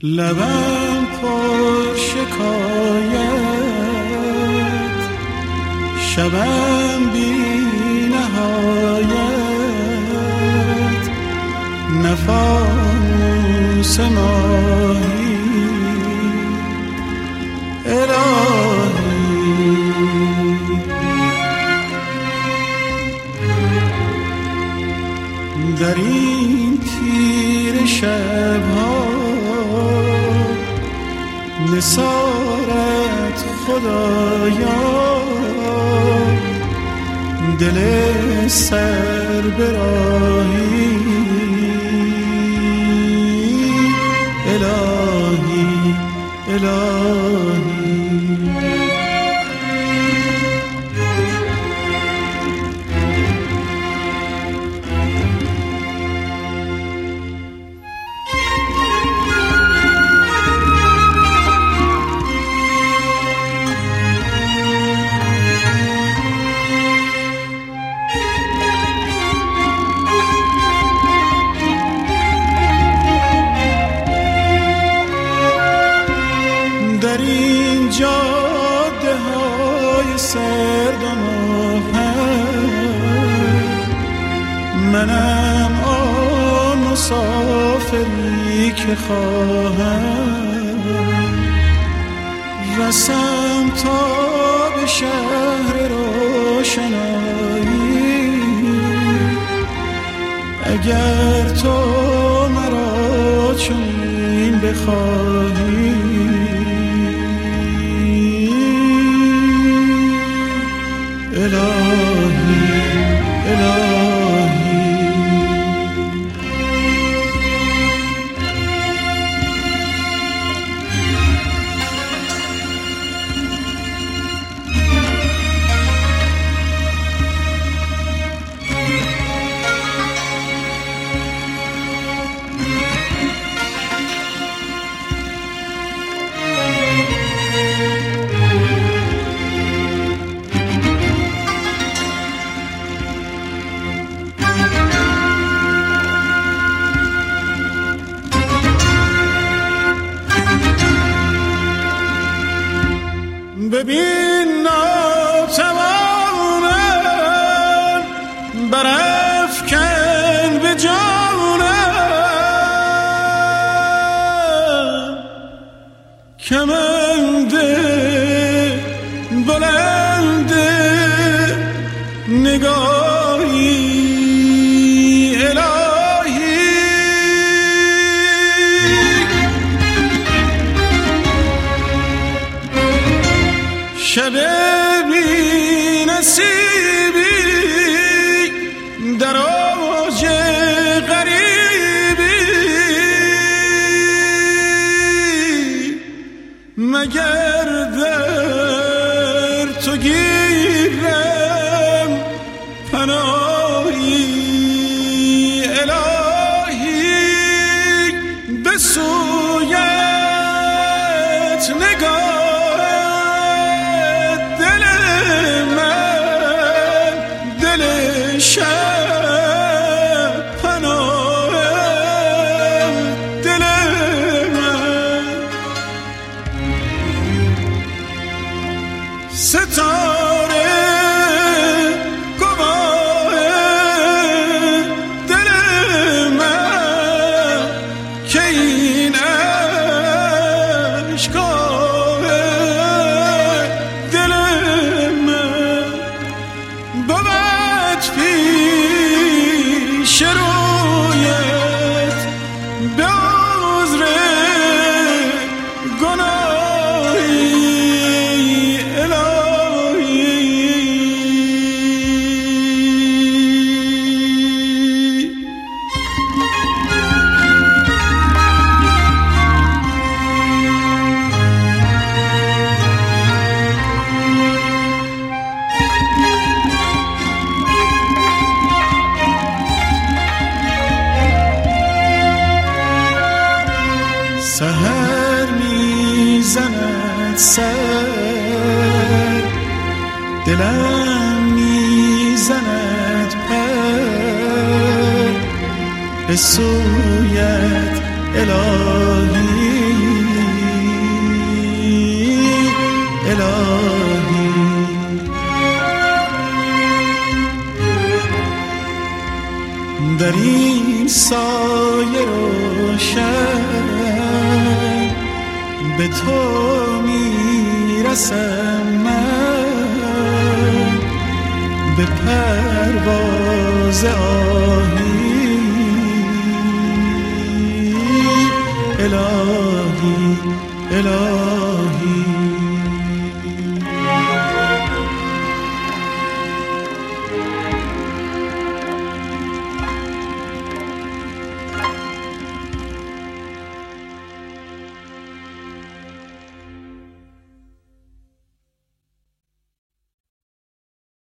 لبم پر شکایت، شبم بی نهایت، نه فانوس ماهی الهی. در این تیره شبها نثارت خدایا، دل سر براهی الهی الهی. در این جاده های سرد و مبهم، منم آن مسافری که خواهم رسم تا به شهر روشنایی. اگر تو مرا چنین بخواهی الهی الهی. ببین ناتوانم برافکن به جانم، کمند بلند نگاهی الهی. شب بی نصیبی در اوج غریبی، مگر در تو گیرم پناهی الهی. به سویت نگاه شب پناه دل من، ستاره گواه دل من که این عشقاه دل من بود پیش رویت به عذر گناهی الهی. سحر میزند سر، دلم میزند پر به سویت الهی. به تو میرسم من به پرواز آهی. الهی الهی